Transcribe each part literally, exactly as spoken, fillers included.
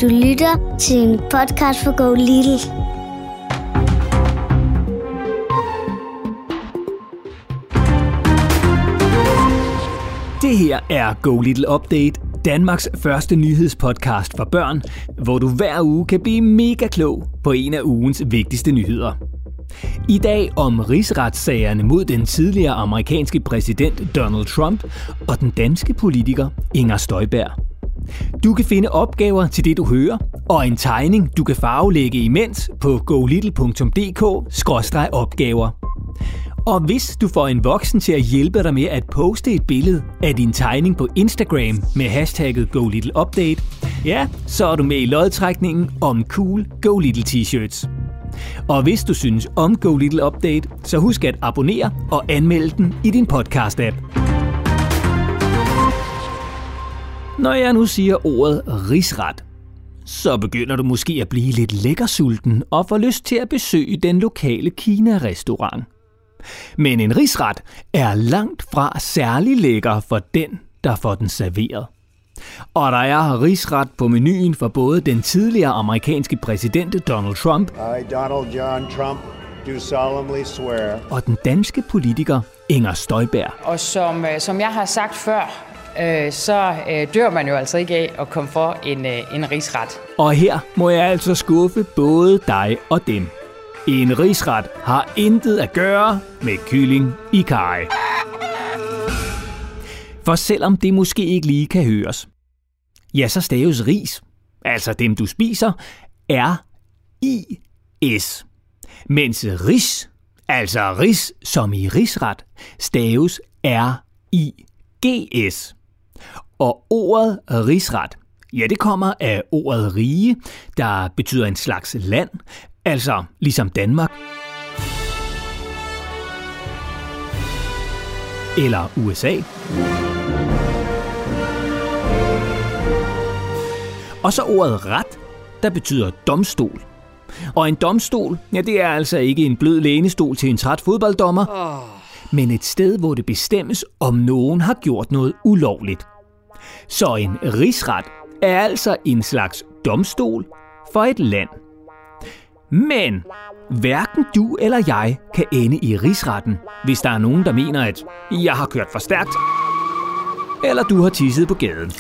Du lytter til en podcast for Go Little. Det her er Go Little Update, Danmarks første nyhedspodcast for børn, hvor du hver uge kan blive mega klog på en af ugens vigtigste nyheder. I dag om rigsretssagerne mod den tidligere amerikanske præsident Donald Trump og den danske politiker Inger Støjberg. Du kan finde opgaver til det, du hører, og en tegning, du kan farvelægge imens på go little punktum d k skråstreg opgaver. Og hvis du får en voksen til at hjælpe dig med at poste et billede af din tegning på Instagram med hashtagget Go Little Update, ja, så er du med i lodtrækningen om cool Go Little t-shirts. Og hvis du synes om Go Little Update, så husk at abonnere og anmelde den i din podcast-app. Når jeg nu siger ordet rigsret, så begynder du måske at blive lidt lækkersulten og får lyst til at besøge den lokale Kina-restaurant. Men en rigsret er langt fra særlig lækker for den, der får den serveret. Og der er rigsret på menuen for både den tidligere amerikanske præsident Donald Trump I, Donald John Trump, do solemnly swear. og den danske politiker Inger Støjberg. Og som, som jeg har sagt før, øh, så øh, dør man jo altså ikke af at komme for en, øh, en rigsret. Og her må jeg altså skuffe både dig og dem. En rigsret har intet at gøre med kylling i karry. For selvom det måske ikke lige kan høres, ja, så staves ris, altså dem du spiser, R I S. Mens ris, altså ris som i rigsret, staves R I G S. Og ordet rigsret, ja, det kommer af ordet rige, der betyder en slags land, altså ligesom Danmark eller U S A. Og så ordet ret, der betyder domstol. Og en domstol, ja, det er altså ikke en blød lænestol til en træt fodbolddommer, oh. men et sted, hvor det bestemmes, om nogen har gjort noget ulovligt. Så en rigsret er altså en slags domstol for et land. Men hverken du eller jeg kan ende i rigsretten, hvis der er nogen, der mener, at jeg har kørt for stærkt, eller du har tisset på gaden.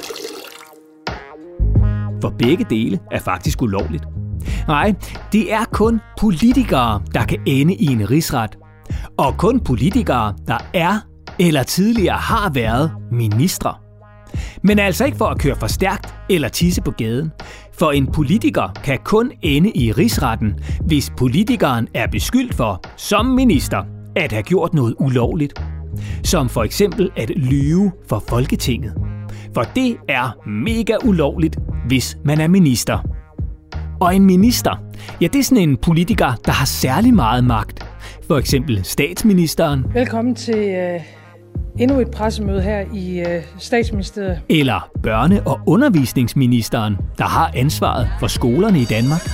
For begge dele er faktisk ulovligt. Nej, det er kun politikere, der kan ende i en rigsret. Og kun politikere, der er eller tidligere har været ministre. Men altså ikke for at køre for stærkt eller tisse på gaden. For en politiker kan kun ende i rigsretten, hvis politikeren er beskyldt for, som minister, at have gjort noget ulovligt. Som for eksempel at lyve for Folketinget. For det er mega ulovligt, hvis man er minister. Og en minister, ja, det er sådan en politiker, der har særlig meget magt. For eksempel statsministeren. Velkommen til øh, endnu et pressemøde her i øh, Statsministeriet. Eller børne- og undervisningsministeren, der har ansvaret for skolerne i Danmark.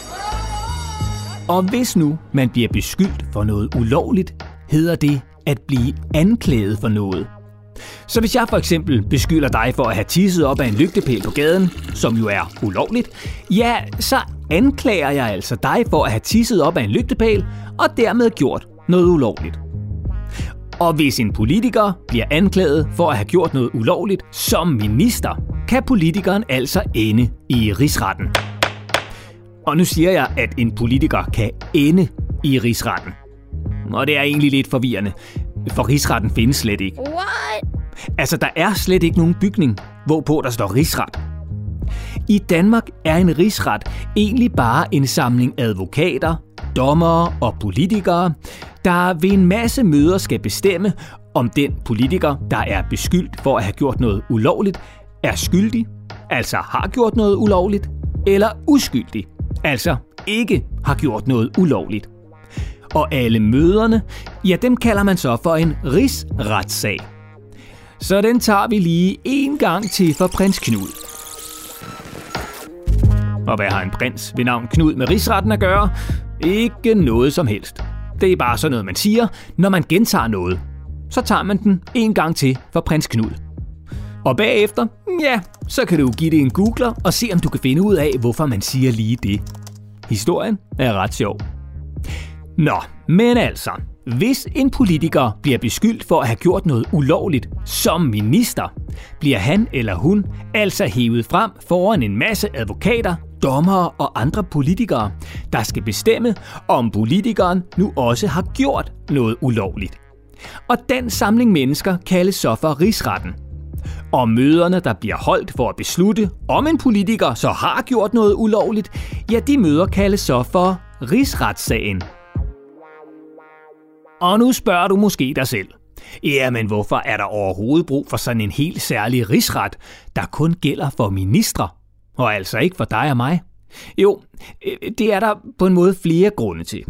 Og hvis nu man bliver beskyldt for noget ulovligt, hedder det at blive anklaget for noget. Så hvis jeg for eksempel beskylder dig for at have tisset op af en lygtepæl på gaden, som jo er ulovligt, ja, så anklager jeg altså dig for at have tisset op af en lygtepæl og dermed gjort noget ulovligt. Og hvis en politiker bliver anklaget for at have gjort noget ulovligt som minister, kan politikeren altså ende i rigsretten. Og nu siger jeg, at en politiker kan ende i rigsretten. Og det er egentlig lidt forvirrende, for rigsretten findes slet ikke. What? Altså, der er slet ikke nogen bygning, hvorpå der står rigsret. I Danmark er en rigsret egentlig bare en samling advokater, dommere og politikere, der ved en masse møder skal bestemme, om den politiker, der er beskyldt for at have gjort noget ulovligt, er skyldig, altså har gjort noget ulovligt, eller uskyldig, altså ikke har gjort noget ulovligt. Og alle møderne, ja, dem kalder man så for en rigsretssag. Så den tager vi lige en gang til for prins Knud. Og hvad har en prins ved navn Knud med rigsretten at gøre? Ikke noget som helst. Det er bare sådan noget, man siger, når man gentager noget. Så tager man den en gang til for prins Knud. Og bagefter, ja, så kan du give det en googler og se, om du kan finde ud af, hvorfor man siger lige det. Historien er ret sjov. Nå, men altså, hvis en politiker bliver beskyldt for at have gjort noget ulovligt som minister, bliver han eller hun altså hævet frem foran en masse advokater, dommere og andre politikere, der skal bestemme, om politikeren nu også har gjort noget ulovligt. Og den samling mennesker kaldes så for rigsretten. Og møderne, der bliver holdt for at beslutte, om en politiker så har gjort noget ulovligt, ja, de møder kaldes så for rigsretssagen. Og nu spørger du måske dig selv. Jamen, hvorfor er der overhovedet brug for sådan en helt særlig rigsret, der kun gælder for ministre, og altså ikke for dig og mig? Jo, det er der på en måde flere grunde til.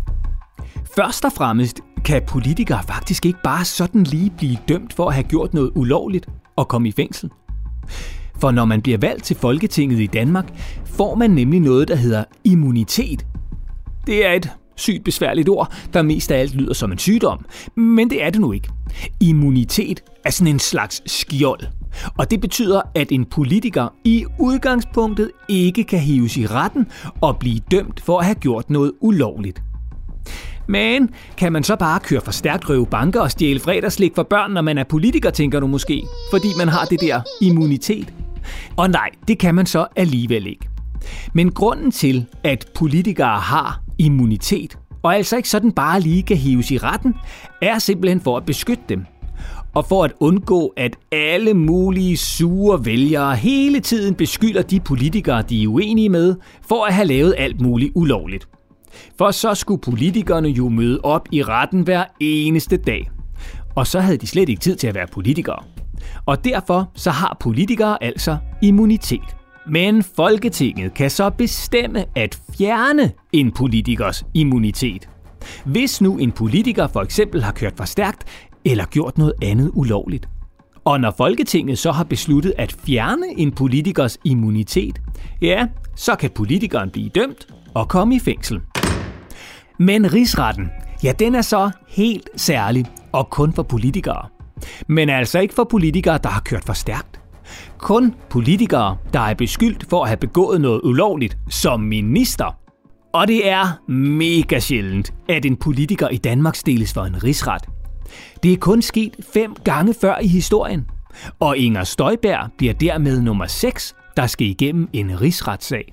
Først og fremmest kan politikere faktisk ikke bare sådan lige blive dømt for at have gjort noget ulovligt og komme i fængsel. For når man bliver valgt til Folketinget i Danmark, får man nemlig noget, der hedder immunitet. Det er et sygt besværligt ord, der mest af alt lyder som en sygdom, men det er det nu ikke. Immunitet er sådan en slags skjold, og det betyder, at en politiker i udgangspunktet ikke kan hives i retten og blive dømt for at have gjort noget ulovligt. Men kan man så bare køre for stærkt, røve banker og stjæle fredagslik for børn, når man er politiker, tænker du måske, fordi man har det der immunitet? Og nej, det kan man så alligevel ikke. Men grunden til, at politikere har immunitet, og altså ikke sådan bare lige kan hives i retten, er simpelthen for at beskytte dem. Og for at undgå, at alle mulige sure vælgere hele tiden beskylder de politikere, de er uenige med, for at have lavet alt muligt ulovligt. For så skulle politikerne jo møde op i retten hver eneste dag. Og så havde de slet ikke tid til at være politikere. Og derfor så har politikere altså immunitet. Men Folketinget kan så bestemme at fjerne en politikers immunitet. Hvis nu en politiker for eksempel har kørt for stærkt eller gjort noget andet ulovligt. Og når Folketinget så har besluttet at fjerne en politikers immunitet, ja, så kan politikeren blive dømt og komme i fængsel. Men rigsretten, ja, den er så helt særlig og kun for politikere. Men altså ikke for politikere, der har kørt for stærkt. Kun politikere, der er beskyldt for at have begået noget ulovligt som minister. Og det er mega sjældent, at en politiker i Danmark stilles for en rigsret. Det er kun sket fem gange før i historien. Og Inger Støjberg bliver dermed nummer seks, der skal igennem en rigsretssag.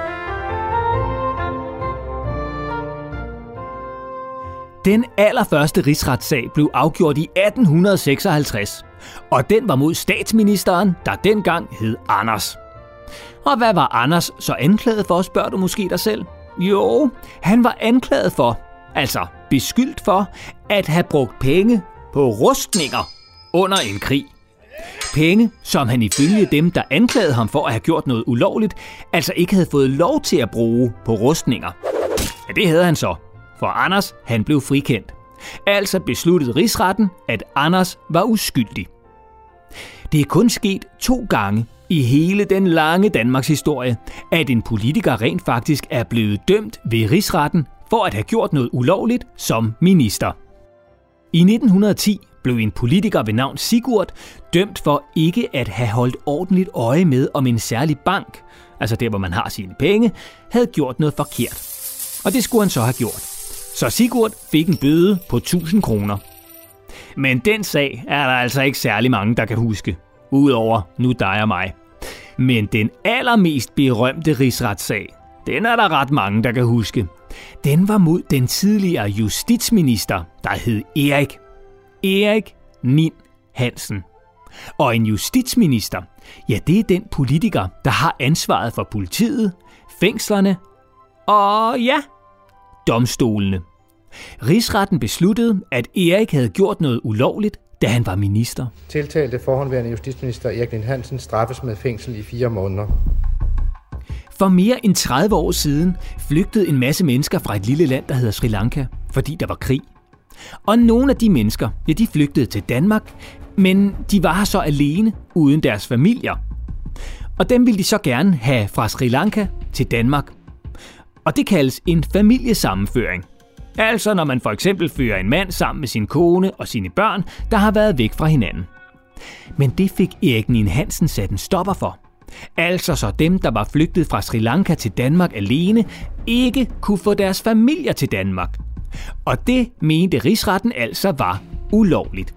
Den allerførste rigsretssag blev afgjort i atten seksoghalvtreds, og den var mod statsministeren, der dengang hed Anders. Og hvad var Anders så anklaget for, spørger du måske dig selv? Jo, han var anklaget for, altså beskyldt for, at have brugt penge på rustninger under en krig. Penge, som han ifølge dem, der anklagede ham for at have gjort noget ulovligt, altså ikke havde fået lov til at bruge på rustninger. Ja, det havde han så. For Anders, han blev frikendt. Altså besluttede rigsretten, at Anders var uskyldig. Det er kun sket to gange i hele den lange Danmarks historie, at en politiker rent faktisk er blevet dømt ved rigsretten for at have gjort noget ulovligt som minister. I nitten ti blev en politiker ved navn Sigurd dømt for ikke at have holdt ordentligt øje med, om en særlig bank, altså der hvor man har sine penge, havde gjort noget forkert. Og det skulle han så have gjort. Så Sigurd fik en bøde på tusind kroner. Men den sag er der altså ikke særlig mange, der kan huske. Udover nu dig og mig. Men den allermest berømte rigsretssag, den er der ret mange, der kan huske. Den var mod den tidligere justitsminister, der hed Erik. Erik Ninn-Hansen. Og en justitsminister, ja, det er den politiker, der har ansvaret for politiet, fængslerne og ja, domstolene. Rigsretten besluttede, at Erik havde gjort noget ulovligt, da han var minister. Tiltalte forhåndværende justitsminister Erik Ninn-Hansen straffes med fængsel i fire måneder. For mere end tredive år siden flygtede en masse mennesker fra et lille land, der hedder Sri Lanka, fordi der var krig. Og nogle af de mennesker, ja, de flygtede til Danmark, men de var her så alene uden deres familier. Og dem ville de så gerne have fra Sri Lanka til Danmark. Og det kaldes en familiesammenføring. Altså når man for eksempel fører en mand sammen med sin kone og sine børn, der har været væk fra hinanden. Men det fik Erik Ninn-Hansen sat en stopper for. Altså så dem, der var flygtet fra Sri Lanka til Danmark alene, ikke kunne få deres familier til Danmark. Og det mente rigsretten altså var ulovligt.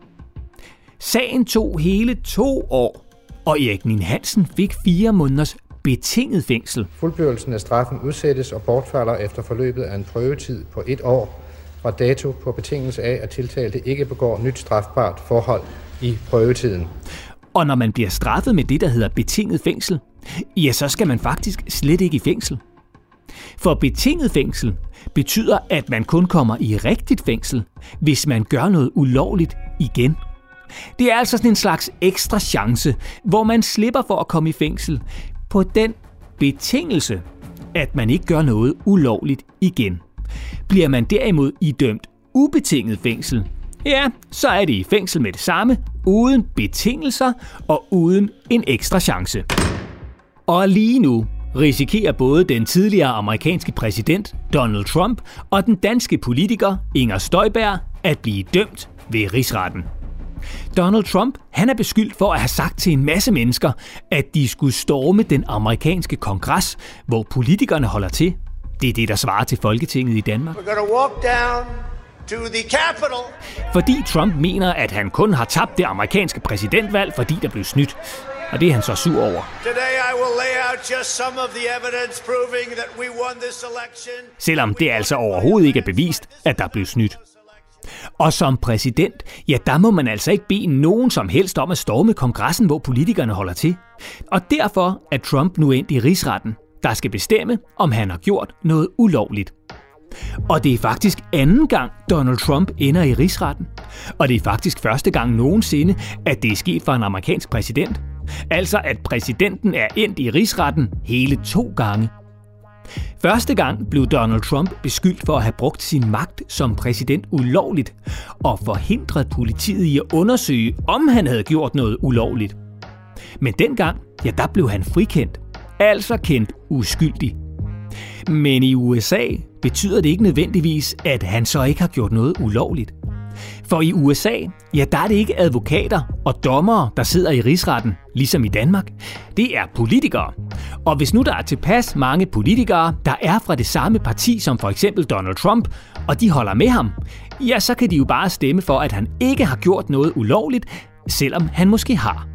Sagen tog hele to år, og Erik Ninn-Hansen fik fire måneders betinget fængsel. Fuldbyrdelsen af straffen udsættes og bortfalder efter forløbet af en prøvetid på et år fra dato på betingelse af, at tiltalte ikke begår nyt strafbart forhold i prøvetiden. Og når man bliver straffet med det, der hedder betinget fængsel, ja, så skal man faktisk slet ikke i fængsel. For betinget fængsel betyder, at man kun kommer i rigtigt fængsel, hvis man gør noget ulovligt igen. Det er altså sådan en slags ekstra chance, hvor man slipper for at komme i fængsel på den betingelse, at man ikke gør noget ulovligt igen. Bliver man derimod idømt ubetinget fængsel, ja, så er det i fængsel med det samme, uden betingelser og uden en ekstra chance. Og lige nu risikerer både den tidligere amerikanske præsident Donald Trump og den danske politiker Inger Støjberg at blive dømt ved rigsretten. Donald Trump, han er beskyldt for at have sagt til en masse mennesker, at de skulle storme den amerikanske kongres, hvor politikerne holder til. Det er det, der svarer til Folketinget i Danmark. We're gonna walk down to the Capitol. Fordi Trump mener, at han kun har tabt det amerikanske præsidentvalg, fordi der blev snydt. Og det er han så sur over. Today I will lay out just some of the evidence proving that we won this election. Selvom det altså overhovedet ikke er bevist, at der blev snydt. Og som præsident, ja, der må man altså ikke bede nogen som helst om at storme kongressen, hvor politikerne holder til. Og derfor er Trump nu endt i rigsretten, der skal bestemme, om han har gjort noget ulovligt. Og det er faktisk anden gang, Donald Trump ender i rigsretten. Og det er faktisk første gang nogensinde, at det er sket for en amerikansk præsident. Altså at præsidenten er endt i rigsretten hele to gange. Første gang blev Donald Trump beskyldt for at have brugt sin magt som præsident ulovligt og forhindret politiet i at undersøge, om han havde gjort noget ulovligt. Men dengang, ja, der blev han frikendt, altså kendt uskyldig. Men i U S A betyder det ikke nødvendigvis, at han så ikke har gjort noget ulovligt. For i U S A, ja, der er det ikke advokater og dommere, der sidder i rigsretten, ligesom i Danmark. Det er politikere. Og hvis nu der er tilpas mange politikere, der er fra det samme parti som for eksempel Donald Trump, og de holder med ham, ja, så kan de jo bare stemme for, at han ikke har gjort noget ulovligt, selvom han måske har.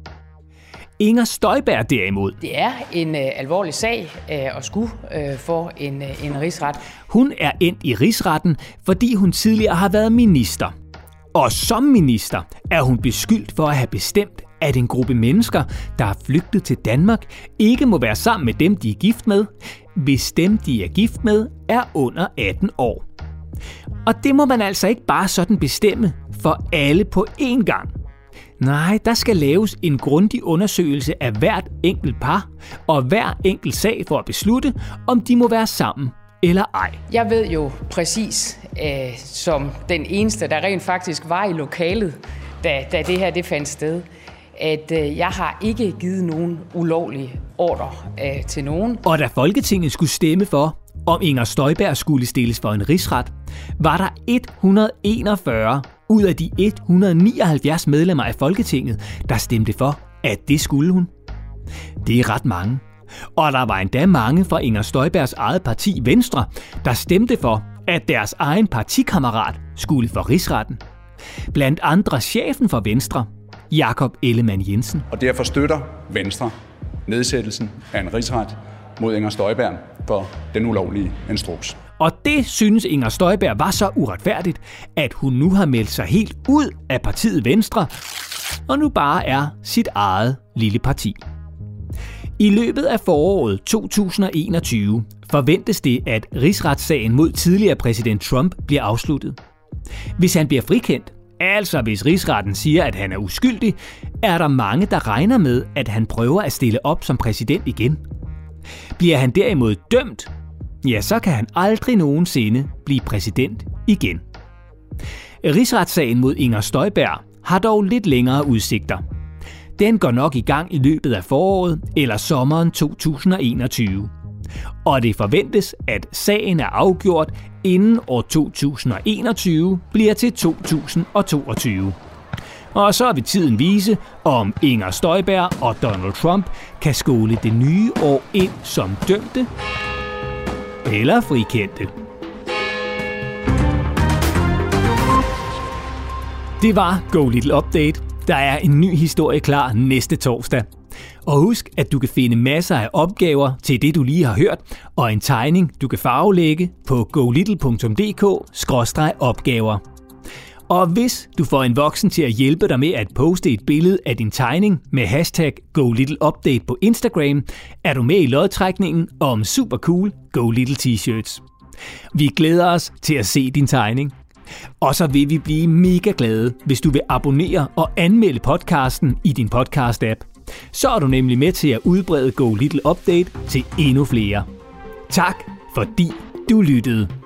Inger Støjberg derimod. Det er en øh, alvorlig sag øh, at skulle øh, for en, øh, en rigsret. Hun er endt i rigsretten, fordi hun tidligere har været minister. Og som minister er hun beskyldt for at have bestemt, at en gruppe mennesker, der er flygtet til Danmark, ikke må være sammen med dem, de er gift med, hvis dem, de er gift med, er under atten år. Og det må man altså ikke bare sådan bestemme for alle på én gang. Nej, der skal laves en grundig undersøgelse af hvert enkelt par og hver enkelt sag for at beslutte, om de må være sammen eller ej. Jeg ved jo præcis, øh, som den eneste, der rent faktisk var i lokalet, da, da det her det fandt sted, at øh, jeg har ikke givet nogen ulovlige ordre øh, til nogen. Og da Folketinget skulle stemme for, om Inger Støjberg skulle stilles for en rigsret, var der et hundrede og enogfyrre ud af de et hundrede og nioghalvfjerds medlemmer af Folketinget, der stemte for, at det skulle hun. Det er ret mange. Og der var endda mange fra Inger Støjbergs eget parti Venstre, der stemte for, at deres egen partikammerat skulle for rigsretten. Blandt andre chefen for Venstre, Jakob Ellemann-Jensen. Og derfor støtter Venstre nedsættelsen af en rigsret mod Inger Støjberg for den ulovlige instruks. Og det synes Inger Støjberg var så uretfærdigt, at hun nu har meldt sig helt ud af partiet Venstre, og nu bare er sit eget lille parti. I løbet af foråret to tusind og enogtyve forventes det, at rigsretssagen mod tidligere præsident Trump bliver afsluttet. Hvis han bliver frikendt, altså hvis rigsretten siger, at han er uskyldig, er der mange, der regner med, at han prøver at stille op som præsident igen. Bliver han derimod dømt, ja, så kan han aldrig nogensinde blive præsident igen. Rigsretssagen mod Inger Støjberg har dog lidt længere udsigter. Den går nok i gang i løbet af foråret eller sommeren to tusind og enogtyve. Og det forventes, at sagen er afgjort inden år to tusind og enogtyve bliver til to tusind og toogtyve. Og så vil tiden vise, om Inger Støjberg og Donald Trump kan skåle det nye år ind som dømte eller frikendte. Det var Go Little Update. Der er en ny historie klar næste torsdag. Og husk, at du kan finde masser af opgaver til det, du lige har hørt, og en tegning, du kan farvelægge på go little punktum d k skråstreg opgaver. Og hvis du får en voksen til at hjælpe dig med at poste et billede af din tegning med hashtag Go Little Update på Instagram, er du med i lodtrækningen om super cool Go Little t-shirts. Vi glæder os til at se din tegning. Og så vil vi blive mega glade, hvis du vil abonnere og anmelde podcasten i din podcast-app. Så er du nemlig med til at udbrede Go Little Update til endnu flere. Tak fordi du lyttede.